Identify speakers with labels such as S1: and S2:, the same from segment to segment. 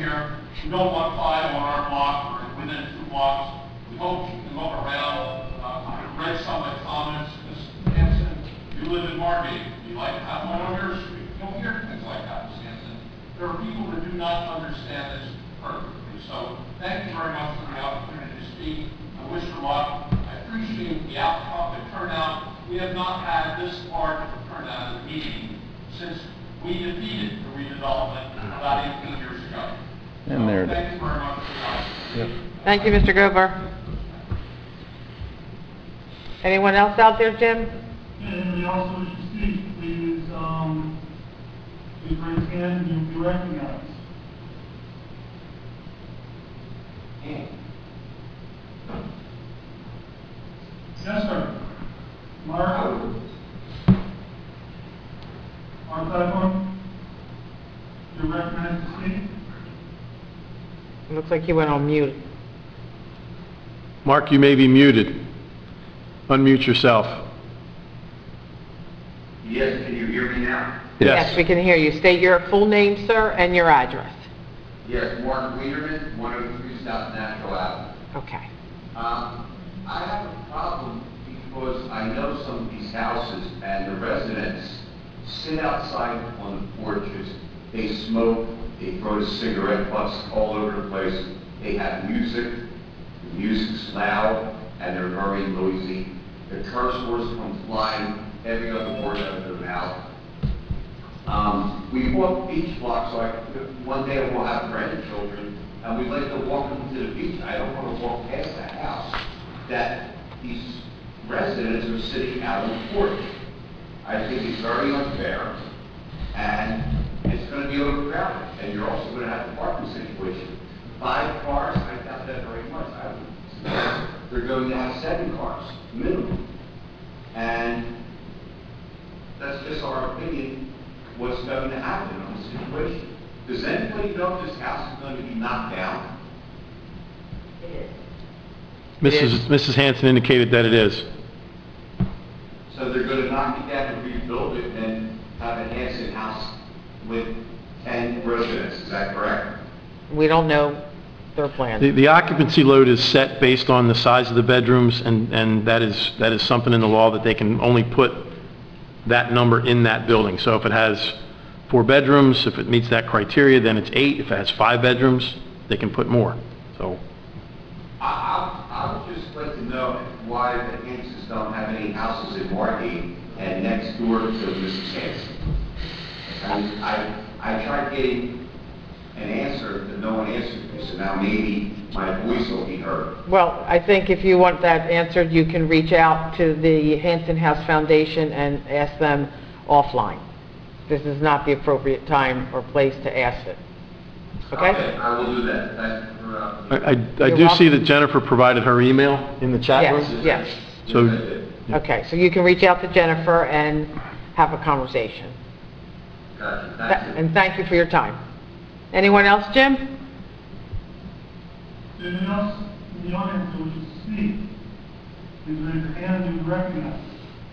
S1: here. We don't want 5 on our block or within 2 blocks. We hope you can look around. I read some of the comments. Ms. Hanson, you live in Margate. You like to have one on your street. You don't hear things like that, Ms. Hanson. There are people that do not understand this perfectly. So thank you very much for the opportunity to speak. I wish her luck. I appreciate the outcome, the turnout. We have not had this large of a turnout at the meeting since we defeated the redevelopment about 18 years ago.
S2: And there it is.
S1: Thank you very much for the opportunity.
S3: Thank you, Mr. Gover. Anyone else out there, Jim?
S4: Anybody else who wishes to speak, please, please raise your hand and you'll be recognized. Yes, sir. Mark? Mark Claiborne? You're recognized to speak.
S3: It looks like you went on mute.
S5: Mark, you may be muted. Unmute yourself.
S6: Yes, can you hear me now?
S3: Yes, we can hear you. State your full name, sir, and your address.
S6: Yes, Mark Liederman, 103 South Natural Avenue.
S3: Okay.
S6: I have a problem because I know some of these houses and the residents sit outside on the porches. They smoke, they throw the cigarette butts all over the place. They have music, the music's loud, and they're very noisy. The curse words come flying every other word out of their mouth. We walk beach blocks, so one day we'll have grandchildren, and we'd like to walk them to the beach. I don't want to walk past that house that these residents are sitting out on the porch. I think it's very unfair, and it's going to be overcrowded, and you're also going to have a parking situation. 5 cars, I doubt that very much. They're going to have 7 cars, minimum. And that's just our opinion, what's going to happen on the situation. Does anybody know if this house is going to be knocked down?
S3: It is.
S5: Mrs. Hanson indicated that it is.
S6: So they're going to knock it down and rebuild it and have an Hanson house with 10 residents, is that correct?
S3: We don't know their plan.
S5: The occupancy load is set based on the size of the bedrooms, and that is something in the law that they can only put that number in that building. So if it has 4 bedrooms, if it meets that criteria, then it's 8. If it has 5 bedrooms, they can put more. So
S6: I would just like to know why the Hansons don't have any houses in Margate and next door to Mrs. Hanson. I tried getting an answer, but no one answered me, so now maybe my voice will be heard.
S3: Well, I think if you want that answered, you can reach out to the Hanson House Foundation and ask them offline. This is not the appropriate time or place to ask it. Okay?
S6: Okay, I will do that. Thank you for,
S5: I do see that Jennifer provided her email in the chat room.
S3: Yes, yes.
S5: So
S3: Okay, so you can reach out to Jennifer and have a conversation.
S6: Gotcha, thank you.
S3: And thank you for your time. Anyone else, Jim?
S4: Anyone else in the audience who wishes to speak, please raise your hand and you'll be recognized.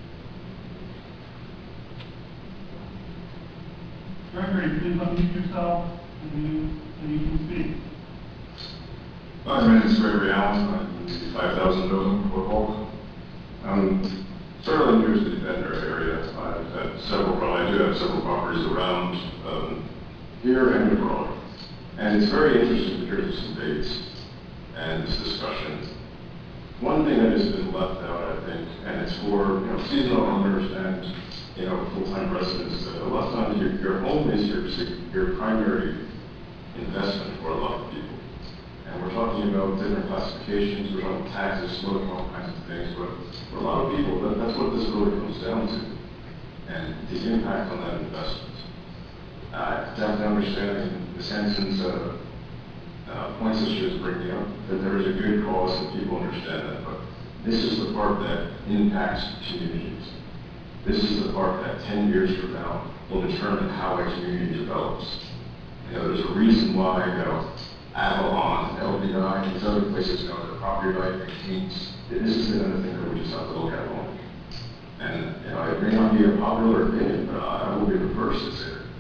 S4: Gregory, please unmute yourself and you can speak.
S7: My name is Gregory Allen. I'm in the 5,000 building, Fort Hall. I'm fairly new to the Denver area. I've had I do have several properties around here and abroad. And it's very interesting to hear this debate and this discussion. One thing that has been left out, I think, and it's for seasonal owners and full-time residents, a lot of times your home is your primary investment for a lot of people. And we're talking about different classifications, we're talking taxes, smoking, all kinds of things, but for a lot of people, that's what this really comes down to, and the impact on that investment. Definitely understanding the Hanson's points that she was bringing up, that there is a good cause and people understand that, but this is the part that impacts communities. This is the part that 10 years from now will determine how a community develops. There's a reason why, Avalon, LBI, and these other places, the property right maintains. This is another thing that we just have to look at long. And, it may not be a popular opinion, but I will be the first to say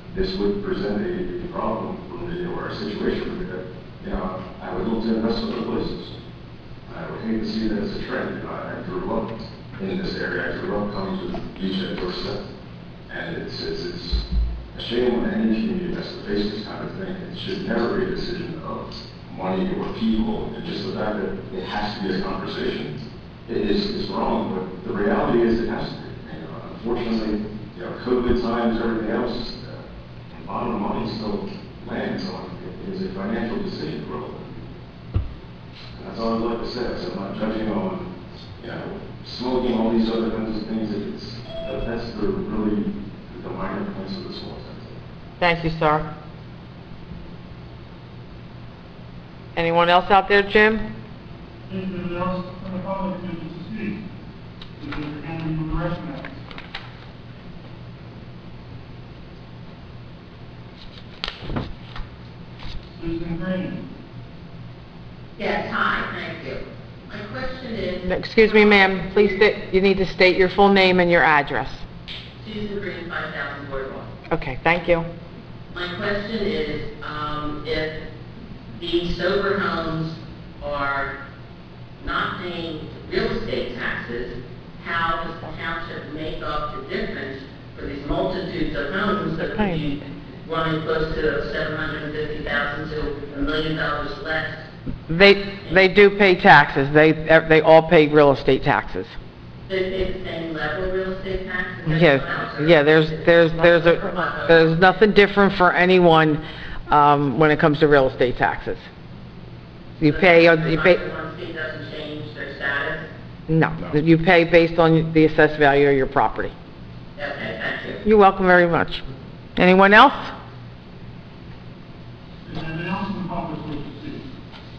S7: this would present a problem for me or a situation that, you know, I would look to invest in other places. I would hate to see that as a trend. You know, I grew up in this area. I grew up coming to the beach at Dorset. And it's a shame when any community has to face this kind of thing. It should never be a decision of money or people. And just the fact that it has to be a conversation is wrong. But the reality is it has to be. You know, unfortunately, you know, COVID times, everything else, the bottom line still lands on it is a financial decision for all of them. And that's all I'd like to say. So I'm not judging on, you know, smoking, all these other kinds of things. That's really the minor points of this whole thing.
S3: Thank you, sir. Anyone else out there, Jim?
S4: Anyone else from the public who wishes to speak? Please raise your hand and you will be recognized. Susan Green.
S2: Yes, hi, thank you. My question is...
S3: Excuse me, ma'am, please, you need to state your full name and your address.
S2: Susan Green, 5000 Boardwalk.
S3: Okay, thank you.
S2: My question is, if the sober homes are not paying real estate taxes, how does the township make up the difference for these multitudes of homes that would be running close to $750,000 to $1 million less?
S3: They do pay taxes. They all pay real estate taxes.
S2: They pay the same level of real estate taxes?
S3: Yeah, there's nothing different for anyone when it comes to real estate taxes. You pay.
S2: One fee doesn't change their status?
S3: No, you pay based on the assessed value of your property.
S2: Okay, thank you.
S3: You're welcome very much. Anyone else?
S4: Is there anyone else from the public who wishes to speak?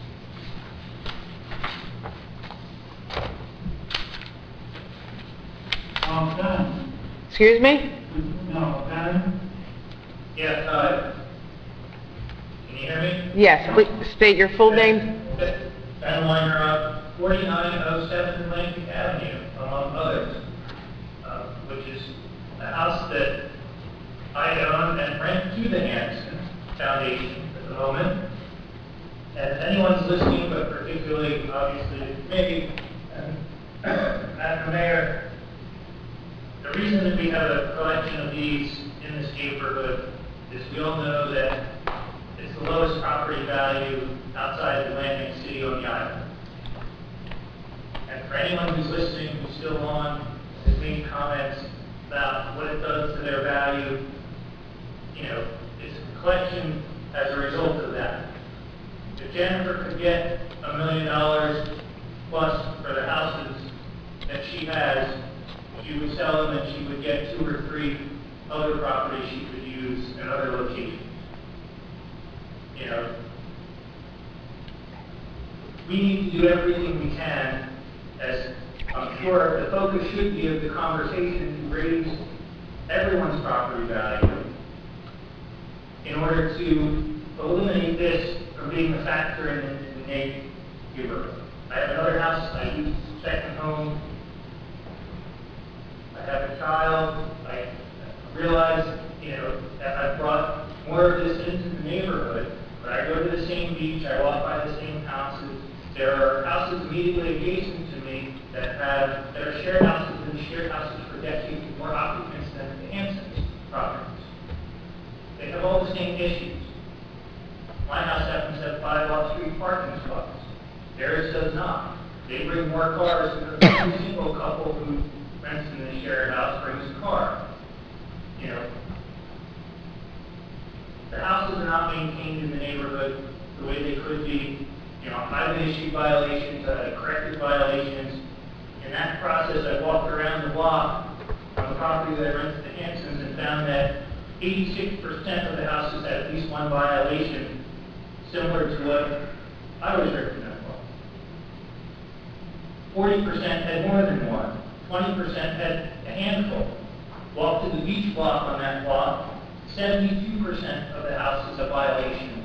S4: Ben.
S3: Excuse me?
S4: No, Ben.
S8: Yes, can you hear me?
S3: Yes, please state your full name.
S8: Ben Weiner, 4907 Atlantic Avenue, among others, which is a house that I own and rent to the Hanson Foundation at the moment. And if anyone's listening, but particularly, obviously, maybe, Madam Mayor, the reason that we have a collection of these in this neighborhood is we all know that it's the lowest property value outside of Atlantic City on the island. And for anyone who's listening, who's still on, has made comments about what it does to their value, you know, it's a collection as a result of that. If Jennifer could get $1 million plus for the houses that she has, she would sell them and she would get 2 or 3 other properties she could use in other locations. You know, we need to do everything we can, as I'm sure the focus should be of the conversation, to raise everyone's property value in order to eliminate this from being a factor in the neighborhood. I have another house, I use second home. I have a child. I realize, you know, that I've brought more of this into the neighborhood, but I go to the same beach, I walk by the same houses. There are houses immediately adjacent to me that are shared houses, and shared houses for decades with more occupants than the Hanson's properties. They have all the same issues. My house happens to have 5 off-street parking spots. Theirs does not. They bring more cars because every single couple who rents in the shared house brings a car. You know, the houses are not maintained in the neighborhood the way they could be. You know, I've issued violations, corrected violations. In that process, I walked around the block on the property that I rent to the Hansons and found that 86% of the houses had at least one violation, similar to what I was written up for. 40% had more than one. 20% had a handful. Walk to the beach block on that block, 72% of the houses have violations.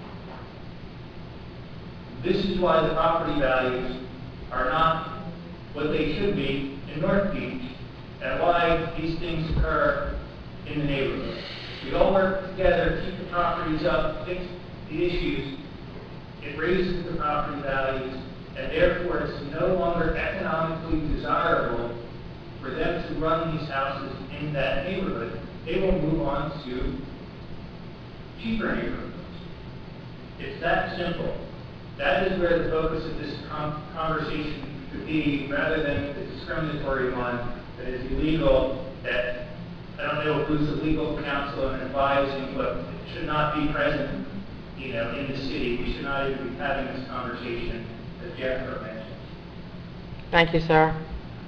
S8: This is why the property values are not what they should be in North Beach, and why these things occur in the neighborhood. we all work together, keep the properties up, fix the issues, it raises the property values, and therefore it's no longer economically desirable for them to run these houses in that neighborhood. They will move on to cheaper neighborhoods. It's that simple. That is where the focus of this conversation should be, rather than the discriminatory one that is illegal, that I don't know who's the legal counsel and advising, but it should not be present, in the city. We should not even be having this conversation, as Jennifer mentioned.
S3: Thank you, Sarah.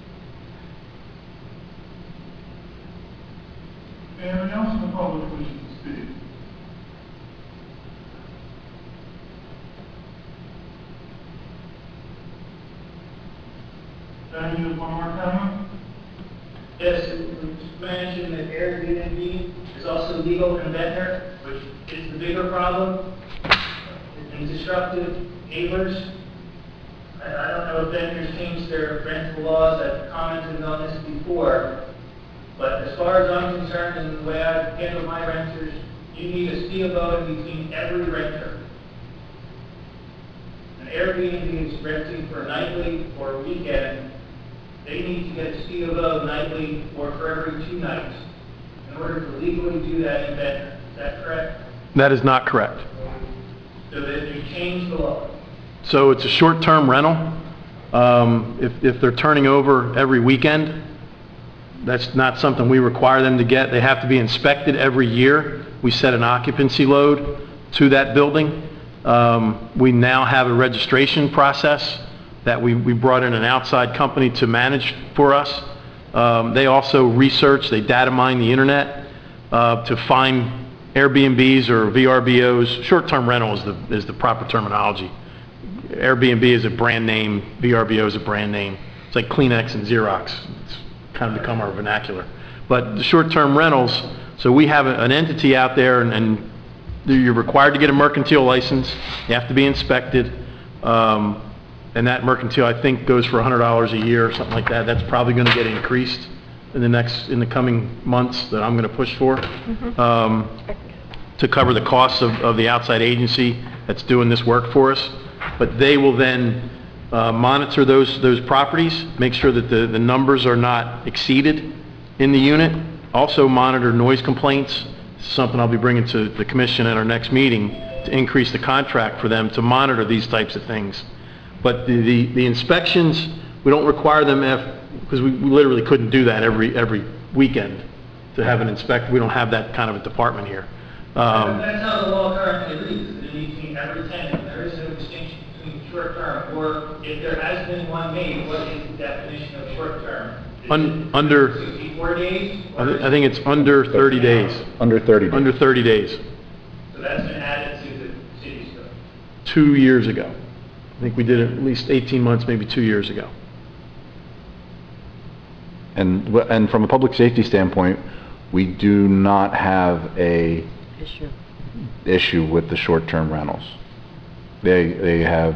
S4: Anyone else in the public wishes to speak? Any one more comment?
S8: Yes, it was mentioned that Airbnb is also legal in Ventnor, which is the bigger problem, and disruptive neighbors. I don't know if Ventnor's changed their rental laws. I've commented on this before, but as far as I'm concerned and the way I handle my renters, you need a CFO in between every renter. An Airbnb is renting for a nightly or a weekend. They need to get a CFO nightly or for every 2 nights in order to legally do that in Ventnor. Is that correct?
S5: That is not correct.
S8: So that you change the law.
S5: So it's a short-term rental. If they're turning over every weekend, that's not something we require them to get. They have to be inspected every year. We set an occupancy load to that building. We now have a registration process that we brought in an outside company to manage for us. They also research, they data mine the internet to find Airbnbs or VRBOs. Short-term rental is the proper terminology. Airbnb is a brand name, VRBO is a brand name. It's like Kleenex and Xerox. It's kind of become our vernacular. But the short-term rentals, so we have an entity out there, and you're required to get a mercantile license. You have to be inspected. And that mercantile, I think, goes for $100 a year or something like that. That's probably going to get increased in the coming months that I'm going to push for, to cover the costs of the outside agency that's doing this work for us. But they will then monitor those properties, make sure that the numbers are not exceeded in the unit. Also monitor noise complaints. Something I'll be bringing to the commission at our next meeting to increase the contract for them to monitor these types of things. But the inspections, we don't require them because we literally couldn't do that every weekend to have an inspector. We don't have that kind of a department here.
S8: That's how the law currently reads. In between every tenant, there is no distinction between short-term, or if there has been one made, what is the definition of short-term?
S5: Under
S8: 64 days?
S5: I think it's under 30 days.
S9: Under 30 days.
S5: Under 30 days.
S8: So that's been added to the city stuff.
S5: 2 years ago. I think we did it at least 18 months, maybe 2 years ago.
S9: And from a public safety standpoint, we do not have a issue with the short-term rentals. They have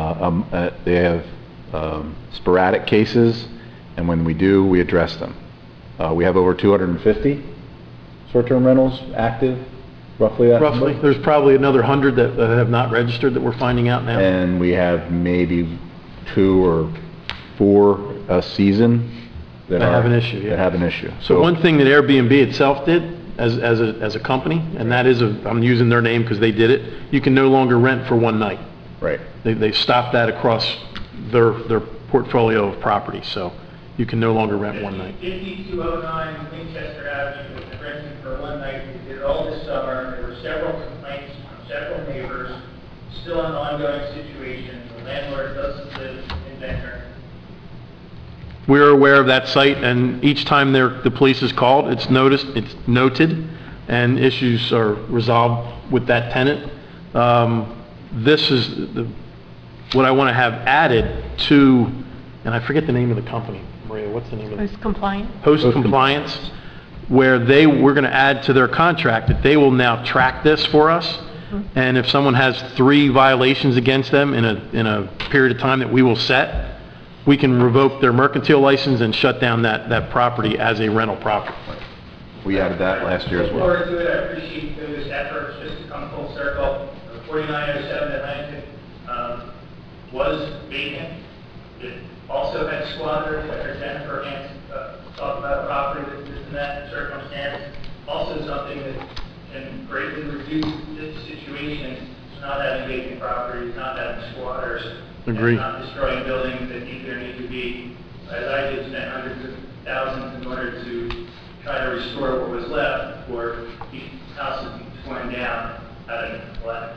S9: sporadic cases, and when we do, we address them. We have over 250 short-term rentals active. Roughly that
S5: Roughly.
S9: number?
S5: There's probably another 100 that have not registered that we're finding out now.
S9: And we have maybe 2 or 4 a season that
S5: have an issue, yeah.
S9: That have an issue.
S5: So one thing that Airbnb itself did as a company, and that is, I'm using their name because they did it, you can no longer rent for one night.
S9: Right.
S5: They stopped that across their portfolio of properties, so you can no longer rent one night.
S8: 5209 Winchester Avenue was rented for one night. We did it all this summer. There were several complaints from several neighbors. Still an ongoing situation. The landlord doesn't live in Ventnor.
S5: We're aware of that site, and each time the police is called, it's noted, and issues are resolved with that tenant. This is what I want to have added to, and I forget the name of the company. Maria, what's the name of it?
S10: Host compliant.
S5: Host Compliance, where we're going to add to their contract that they will now track this for us. And if someone has 3 violations against them in a period of time that we will set, we can revoke their mercantile license and shut down that property as a rental property.
S9: We added that last year as
S8: Look
S9: well.
S8: forward to it, I appreciate those efforts just to come full circle. 4907 Atlantic was vacant. It also had squatters, I heard Jennifer talk about a property that is in that circumstance. Also something that can greatly reduce this situation, not having vacant properties, not having squatters.
S5: Agree.
S8: And not destroying buildings that either need to be, as I did, spend hundreds of thousands in order to try to restore what was left, or keep houses being torn down out of neglect.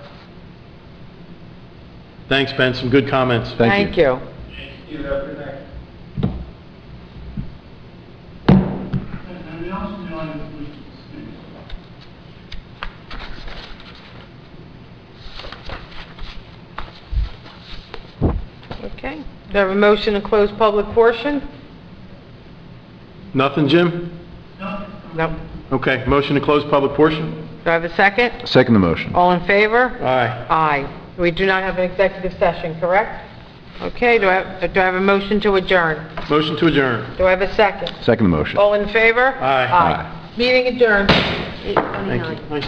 S5: Thanks, Ben, some good comments.
S9: Thank you.
S8: Thank you, have a good night.
S4: Anything else in the audience wish to speak?
S3: Okay. Do I have a motion to close public portion?
S5: Nothing, Jim?
S4: No?
S3: No.
S5: Okay, motion to close public portion?
S3: Do I have a second?
S9: Second the motion.
S3: All in favor?
S5: Aye.
S3: Aye. We do not have an executive session, correct? Okay, do I have a motion to adjourn?
S5: Motion to adjourn.
S3: Do I have a second?
S9: Second the motion.
S3: All in favor?
S5: Aye.
S3: Meeting adjourned.
S5: Thank you. Nice